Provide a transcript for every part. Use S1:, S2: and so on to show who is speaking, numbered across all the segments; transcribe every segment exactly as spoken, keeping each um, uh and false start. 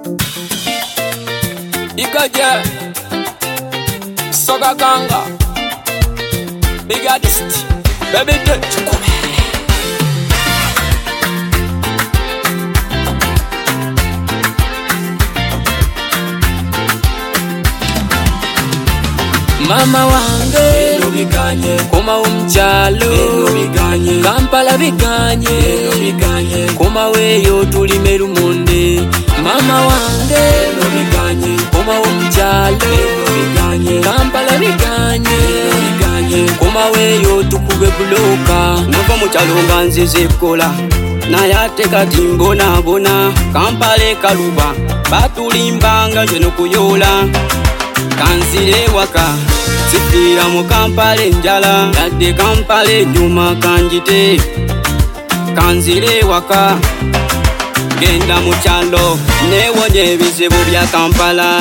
S1: Ikaje Soga Ganga Biggest Baby Chukube Mama wange Eno biganye Koma umchalo Eno biganye Kampala biganye Eno biganye Koma weyo tulime lumonde Mama wange Eno biganye Koma umchalo Eno biganye Kampala biganye Eno biganye Koma weyo tukube buloka
S2: Nova muchalo nga nzize kola Nayate kati mbona bona Kampala kaluba Batulimbanga jeno kuyola Kanzire waka Sifira mu Kampala njala Yadde Kampala nyuma kanjite Kanzire waka Genda mu kyalo newonye ebizibu bya Kampala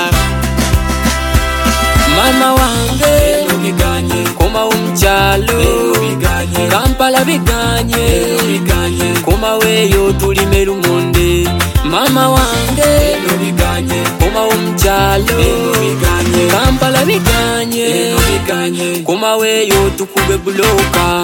S1: Mama wange Eno biganye Koma umchalo Eno biganye Kampala biganye Eno biganye Koma weyo tulime lumonde Mama wange Eno biganye Koma umchalo Eno biganye Kampala biganye Eno biganye Koma weyo tukube buloka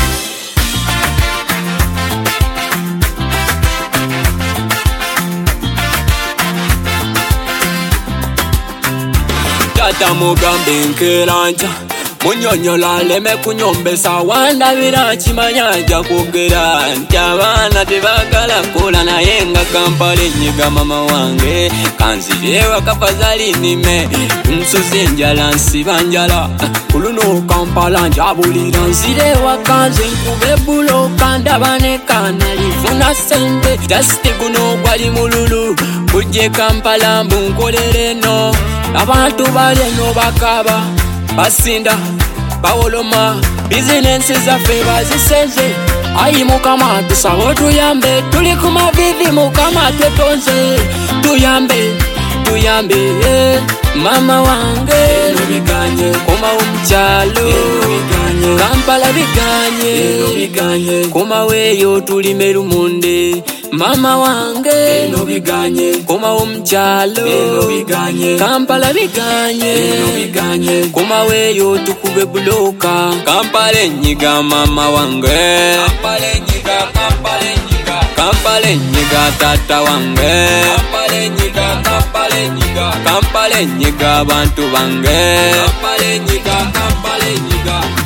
S1: Tata mugambe nkeranja Munyonyola leme kunyombesa Wanda vira chimanyaja kugera Nti abana tebagala kola nayenga Kampala nyiga mama wange Kanzirewa kafazali nime Nsuzi njala nsiba njala Kuluno Kampala njabulira Nzirewa kanzi nkube buloka Ndabane kanalifuna sente Just guno gwali mululu Kuje Kampala mbunkolere no Abantu bali eno bakaba Basinda Bawoloma Business zaffe bazisenze Ayi mukama tusabo tuyambe Tuli kuma vivi mukama twetonze Tuyambe Tuyambe eh. Mama wange Eno biganye Koma umchalo Eno biganye Kampala biganye Eno biganye Koma weyo tulime lumonde Mama wange Eno biganye Koma umchalo Eno biganye Kampala biganye Eno biganye Koma weyo tukube buloka Kampala nyiga mama wange Kampala nyiga Kampala nyiga Kampala nyiga tata wange Kampala nyiga Kampala nyiga Kampala nyiga bantu bange Kampala nyiga Kampala nyiga